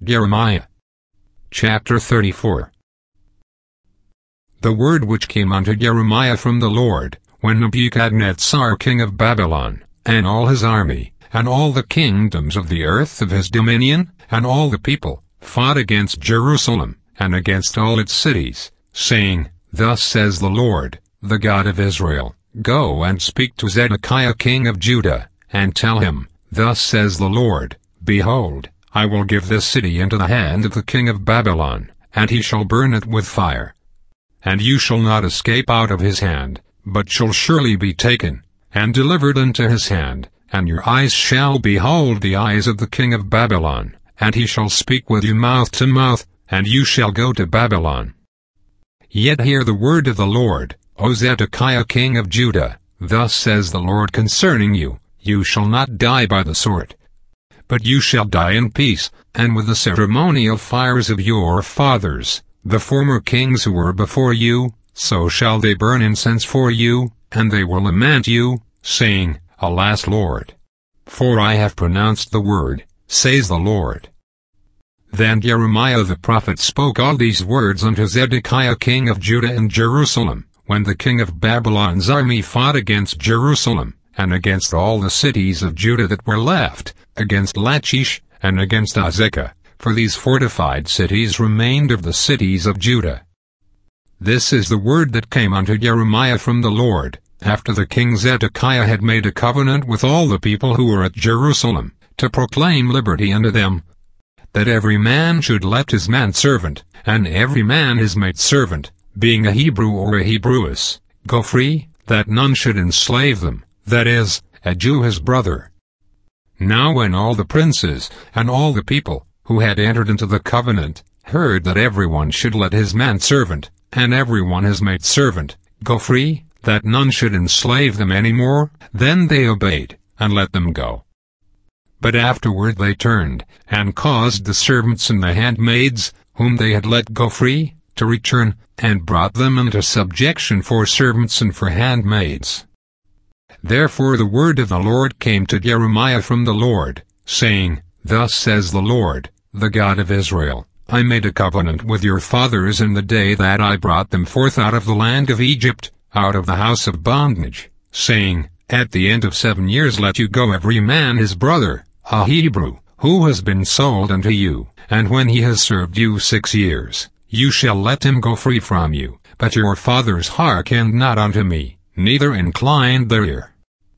Jeremiah chapter 34. The word which came unto Jeremiah from the Lord, when Nebuchadnezzar king of Babylon, and all his army, and all the kingdoms of the earth of his dominion, and all the people, fought against Jerusalem, and against all its cities, saying, Thus says the Lord, the God of Israel, Go and speak to Zedekiah king of Judah, and tell him, Thus says the Lord, Behold, I will give this city into the hand of the king of Babylon, and he shall burn it with fire. And you shall not escape out of his hand, but shall surely be taken, and delivered into his hand, and your eyes shall behold the eyes of the king of Babylon, and he shall speak with you mouth to mouth, and you shall go to Babylon. Yet hear the word of the Lord, O Zedekiah king of Judah, Thus says the Lord concerning you, You shall not die by the sword, but you shall die in peace, and with the ceremonial fires of your fathers, the former kings who were before you, so shall they burn incense for you, and they will lament you, saying, Alas, Lord! For I have pronounced the word, says the Lord. Then Jeremiah the prophet spoke all these words unto Zedekiah king of Judah in Jerusalem, when the king of Babylon's army fought against Jerusalem, and against all the cities of Judah that were left, against Lachish, and against Azekah, for these fortified cities remained of the cities of Judah. This is the word that came unto Jeremiah from the Lord, after the king Zedekiah had made a covenant with all the people who were at Jerusalem, to proclaim liberty unto them, that every man should let his manservant, and every man his maidservant, being a Hebrew or a Hebrewess, go free, that none should enslave them, that is, a Jew his brother. Now when all the princes, and all the people, who had entered into the covenant, heard that everyone should let his manservant, and everyone his maidservant, go free, that none should enslave them any more, then they obeyed, and let them go. But afterward they turned, and caused the servants and the handmaids, whom they had let go free, to return, and brought them into subjection for servants and for handmaids. Therefore the word of the Lord came to Jeremiah from the Lord, saying, Thus says the Lord, the God of Israel, I made a covenant with your fathers in the day that I brought them forth out of the land of Egypt, out of the house of bondage, saying, At the end of 7 years let you go every man his brother, a Hebrew, who has been sold unto you, and when he has served you 6 years, you shall let him go free from you. But your fathers hearkened not unto me, neither inclined their ear.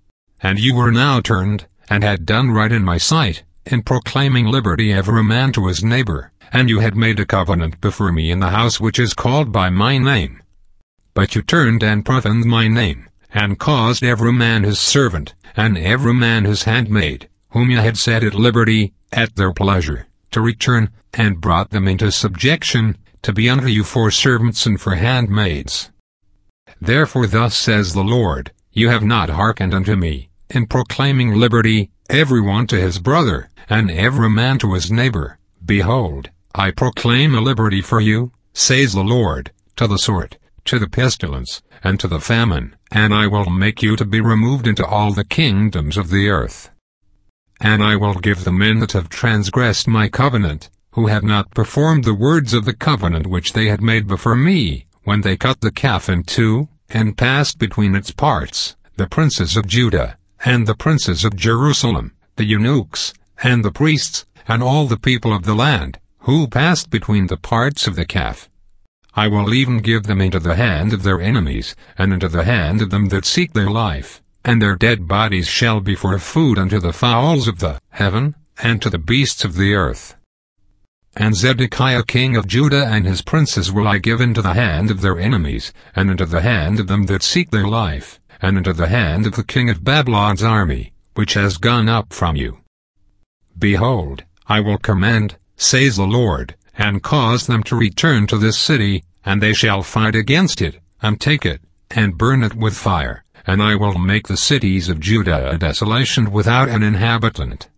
And you were now turned, and had done right in my sight, in proclaiming liberty every man to his neighbor, and you had made a covenant before me in the house which is called by my name. But you turned and profaned my name, and caused every man his servant, and every man his handmaid, whom you had set at liberty, at their pleasure, to return, and brought them into subjection, to be unto you for servants and for handmaids. Therefore thus says the Lord, You have not hearkened unto me, in proclaiming liberty, every one to his brother, and every man to his neighbor. Behold, I proclaim a liberty for you, says the Lord, to the sword, to the pestilence, and to the famine, and I will make you to be removed into all the kingdoms of the earth. And I will give the men that have transgressed my covenant, who have not performed the words of the covenant which they had made before me, when they cut the calf in two, and passed between its parts, the princes of Judah, and the princes of Jerusalem, the eunuchs, and the priests, and all the people of the land, who passed between the parts of the calf. I will even give them into the hand of their enemies, and into the hand of them that seek their life, and their dead bodies shall be for food unto the fowls of the heaven, and to the beasts of the earth. And Zedekiah king of Judah and his princes will I give into the hand of their enemies, and into the hand of them that seek their life, and into the hand of the king of Babylon's army, which has gone up from you. Behold, I will command, says the Lord, and cause them to return to this city, and they shall fight against it, and take it, and burn it with fire, and I will make the cities of Judah a desolation without an inhabitant.